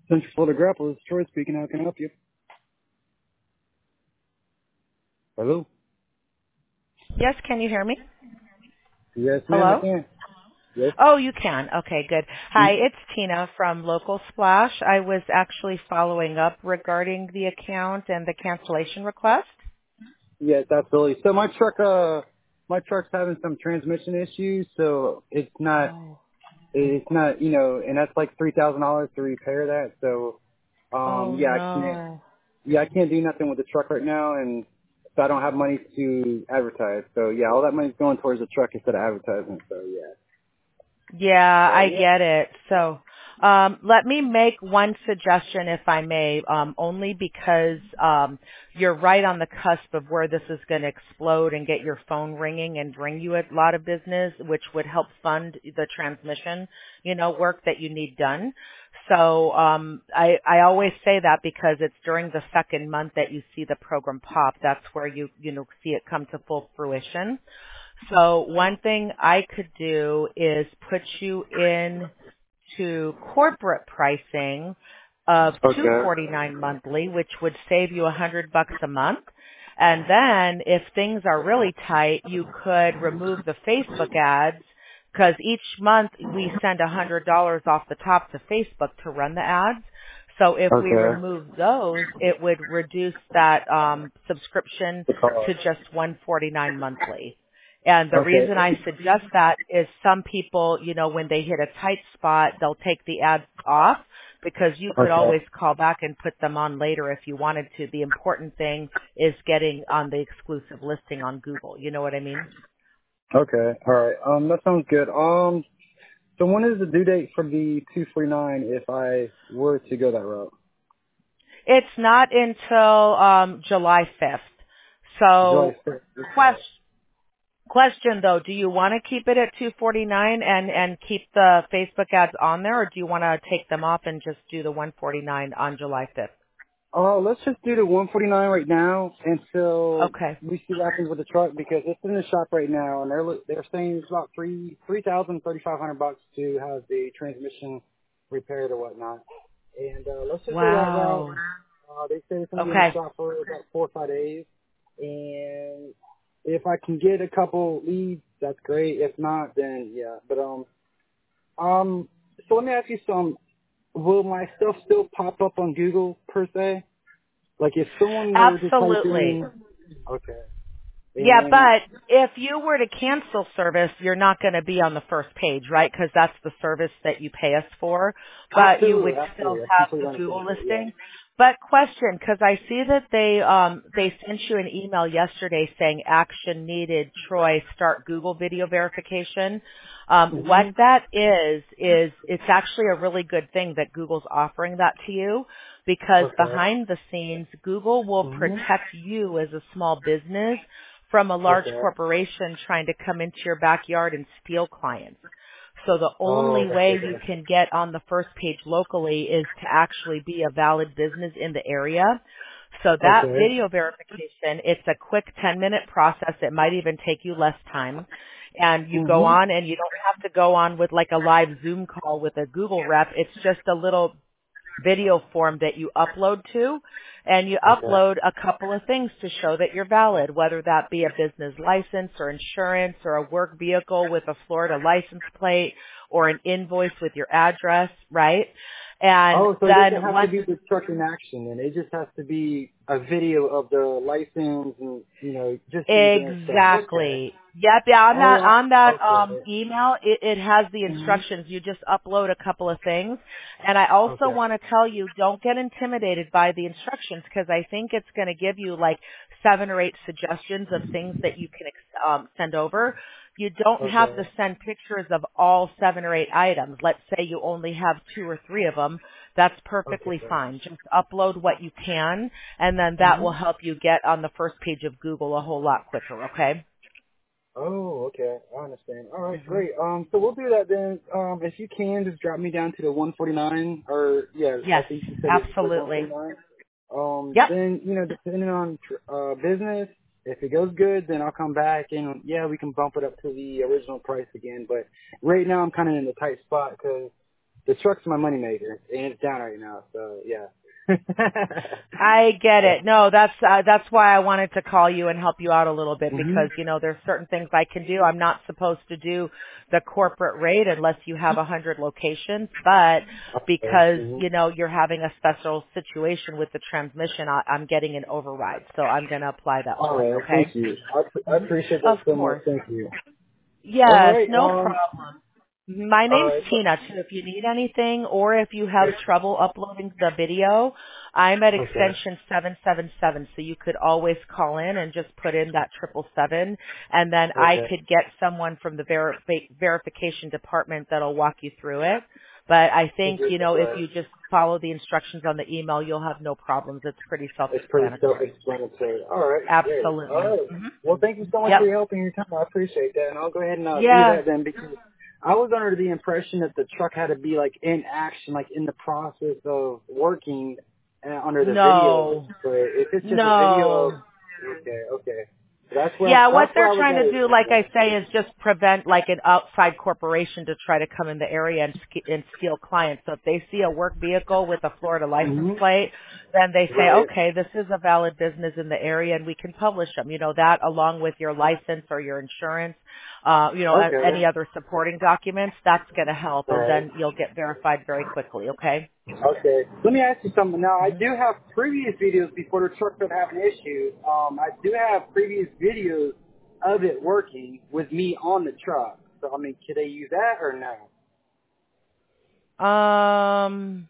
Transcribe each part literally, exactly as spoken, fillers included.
Central Florida Grapple, this is Troy speaking. How can I help you? Hello? Yes, can you hear me? Yes, ma'am, I Hello? can. Yes. Oh, you can. Okay, good. Hi, Mm, it's Tina from Local Splash. I was actually following up regarding the account and the cancellation request. Yes, absolutely. So my truck, uh, my truck's having some transmission issues, so it's not, Oh. it's not, you know, and that's like three thousand dollars to repair that. So, um, Oh yeah, I can't, no. yeah, I can't do nothing with the truck right now, and so I don't have money to advertise. So yeah, all that money's going towards the truck instead of advertising. So yeah. Yeah, So I yeah. get it. So, um, let me make one suggestion, if I may, um, only because um, you're right on the cusp of where this is going to explode and get your phone ringing and bring you a lot of business, which would help fund the transmission, you know, work that you need done. So, um, I, I always say that because it's during the second month that you see the program pop. That's where you, you know, see it come to full fruition. So one thing I could do is put you in to corporate pricing of two Okay. forty-nine monthly, which would save you a hundred bucks a month. And then if things are really tight, you could remove the Facebook ads because each month we send a hundred dollars off the top to Facebook to run the ads. So if we Okay. remove those, it would reduce that um, subscription The car. to just one forty-nine monthly. And the Okay. reason I suggest that is some people, you know, when they hit a tight spot, they'll take the ads off because you could Okay. always call back and put them on later if you wanted to. The important thing is getting on the exclusive listing on Google. You know what I mean? Okay. All right. Um, that sounds good. Um, so when is the due date for the two forty-nine if I were to go that route? It's not until um, July fifth. July So, fifth. question. Question though, do you want to keep it at two forty-nine and and keep the Facebook ads on there, or do you want to take them off and just do the one forty-nine on July fifth? Uh, let's just do the one forty-nine right now until Okay. we see what happens with the truck because it's in the shop right now and they're li- they're saying it's about three three thousand thirty five hundred bucks to have the transmission repaired or whatnot. And uh, let's just go that route. Wow. Uh, they said it's going to be in the Okay. shop for about four or five days. And if I can get a couple leads, that's great. If not, then yeah. But um, um, so let me ask you some. Will my stuff still pop up on Google per se? Like if someone were to type Absolutely. in, okay, Yeah, and but if you were to cancel service, you're not going to be on the first page, right? Because that's the service that you pay us for. But you absolutely, would still absolutely, I have completely the understand Google that. Yeah. listing. But question, because I see that they um they sent you an email yesterday saying action needed. Troy, start Google video verification. Um, what Mhm. that is is it's actually a really good thing that Google's offering that to you because Okay. behind the scenes, Google will Mhm. protect you as a small business from a large Okay. corporation trying to come into your backyard and steal clients. So the Oh, only okay. way you can get on the first page locally is to actually be a valid business in the area. So that Okay. video verification, it's a quick ten minute process. It might even take you less time. And you go Mhm. on and you don't have to go on with like a live Zoom call with a Google rep. It's just a little video form that you upload to, and you Okay. upload a couple of things to show that you're valid, whether that be a business license or insurance or a work vehicle with a Florida license plate or an invoice with your address, right? And Oh, so it doesn't then have to once be the truck in action, and it just has to be a video of the license and you know just the generic stuff. Okay. exactly. Yep, yeah, on that Oh, on that um okay. email it, it has the Mhm. instructions. You just upload a couple of things. And I also Okay. want to tell you, don't get intimidated by the instructions because I think it's going to give you like seven or eight suggestions of things that you can ex- um, send over. You don't have Okay. to send pictures of all seven or eight items. Let's say you only have two or three of them. That's perfectly Okay. fine. Just upload what you can, and then that will Mhm. help you get on the first page of Google a whole lot quicker, okay? Oh, okay. I understand. All right, hmm great. Um, so we'll do that then. Um, if you can, just drop me down to the one forty-nine, or yeah, I Yes, think you said it was like absolutely. one forty-nine. Um, Yep. then you know, depending on tr- uh business, if it goes good, then I'll come back and yeah, we can bump it up to the original price again. But right now, I'm kind of in a tight spot because the truck's my moneymaker, and it's down right now. So yeah. I get it. No, that's uh, that's why I wanted to call you and help you out a little bit Mm-hmm. because you know there's certain things I can do. I'm not supposed to do the corporate rate unless you have a hundred locations, but because Mm-hmm. you know you're having a special situation with the transmission, I, I'm getting an override, so I'm going to apply that All for you. right, Okay? thank you. I, I hmm appreciate Of that so much. course. Thank you. All Yes, right. no Um. problem. My All name's right. Tina too. If you need anything or if you have trouble uploading the video, I'm at Okay. extension seven seven seven. So you could always call in and just put in that triple seven and then I Okay. could get someone from the ver- verification department that'll walk you through it. But I think, you know, if Right. you just follow the instructions on the email, you'll have no problems. It's pretty It's pretty self-explanatory. self-explanatory. All right, great. All Absolutely. right. hmm Well, thank you so much for Yep. your help and your time. I appreciate that, and I'll go ahead and uh, do Yeah. that then because I was under the impression that the truck had to be like in action, like in the process of working uh, under the video. No. But if it's just a video of, No. okay, okay, that's where I'm, Yeah, what that's where they're I was trying to do, like at. I say, is just prevent like an outside corporation to try to come in the area and, ske- and steal clients. So if they see a work vehicle with a Florida license Mm-hmm. plate, then they say, Right. okay, this is a valid business in the area and we can publish them. You know, that along with your license or your insurance, uh, you know, a- Okay. any other supporting documents, that's going to help and Right. then you'll get verified very quickly, okay? Okay. Let me ask you something. Now, I hmm do have previous videos before the truck started having issues. Um, I do have previous videos of it working with me on the truck. So, I mean, could they use that or no? Um,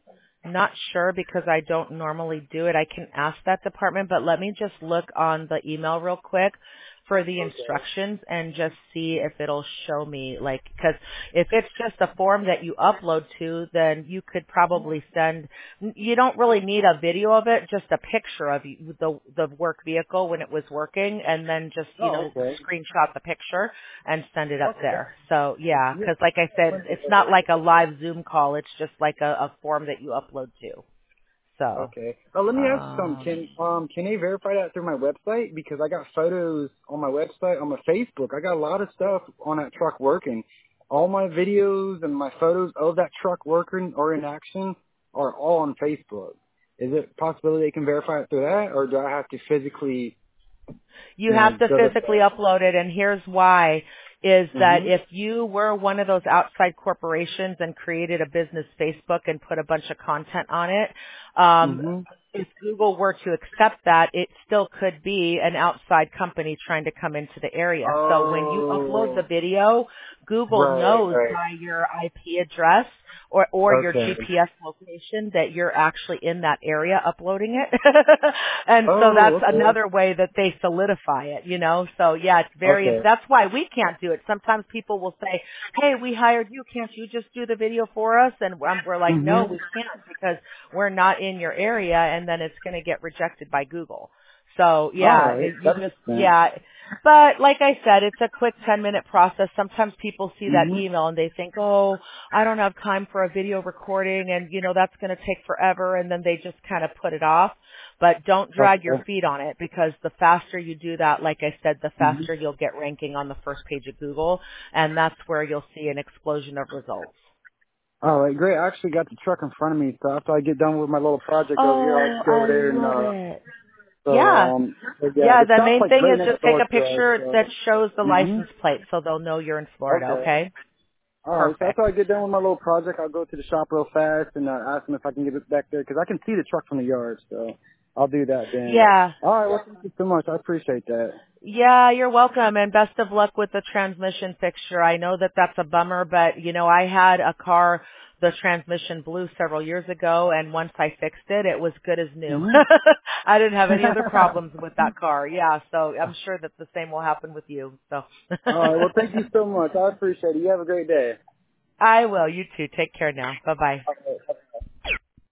Not sure because I don't normally do it. I can ask that department, but let me just look on the email real quick for the Okay. instructions and just see if it'll show me, like, because if it's just a form that you upload to, then you could probably send, you don't really need a video of it, just a picture of you- the, the work vehicle when it was working and then just, you Oh, know, okay. screenshot the picture and send it up Okay. there. So yeah, Yeah. because like I said, it's not like a live Zoom call. It's just like a, a form that you upload to. So, Okay. Uh, let me ask you something. um, Can um can they verify that through my website? Because I got photos on my website, on my Facebook. I got a lot of stuff on that truck working. All my videos and my photos of that truck working or in action are all on Facebook. Is it possible they can verify it through that, or do I have to physically, you you know, have to go to? physically upload it, and here's why. Is that Mhm. if you were one of those outside corporations and created a business Facebook and put a bunch of content on it, um, Mhm. if Google were to accept that, it still could be an outside company trying to come into the area. So when you upload the Oh. video, Google Right. knows Right. by your I P address or, or your Okay. G P S location that you're actually in that area uploading it. And so Oh. that's Okay. another way that they solidify it, you know? So yeah, it's very, Okay. that's why we can't do it. Sometimes people will say, hey, we hired you. Can't you just do the video for us? And um, we're like, no, Mhm. we can't because we're not in your area and then it's going to get rejected by Google. So All yeah, right. it, you That just, makes sense. yeah. But like I said, it's a quick ten minute process. Sometimes people see that Mhm. email and they think, oh, I don't have time for a video recording and you know, that's going to take forever. And then they just kind of put it off. But don't drag your Okay. feet on it because the faster you do that, like I said, the Mhm. faster you'll get ranking on the first page of Google. And that's where you'll see an explosion of results. All right, great. I actually got the truck in front of me, so after I get done with my little project over here, I'll Oh, just go I over there and love uh, it. so Yeah. um, so yeah, Yeah, the the shop's main like thing right is next just take door a to us. picture So. that shows the Mhm. license plate so they'll know you're in Florida, Okay. okay? All right. So Perfect. after I get done with my little project, I'll go to the shop real fast and uh, ask them if I can get it back there because I can see the truck from the yard. So I'll do that then. Yeah. All right. Well, thank you so much. I appreciate that. Yeah, you're welcome and best of luck with the transmission fixture. I know that that's a bummer, but you know, I had a car, the transmission blew several years ago and once I fixed it, it was good as new. Mhm. I didn't have any other problems with that car. Yeah, so I'm sure that the same will happen with you. So All right. Well, thank you so much. I appreciate it. You have a great day. I will. You too. Take care now. Bye bye. Okay.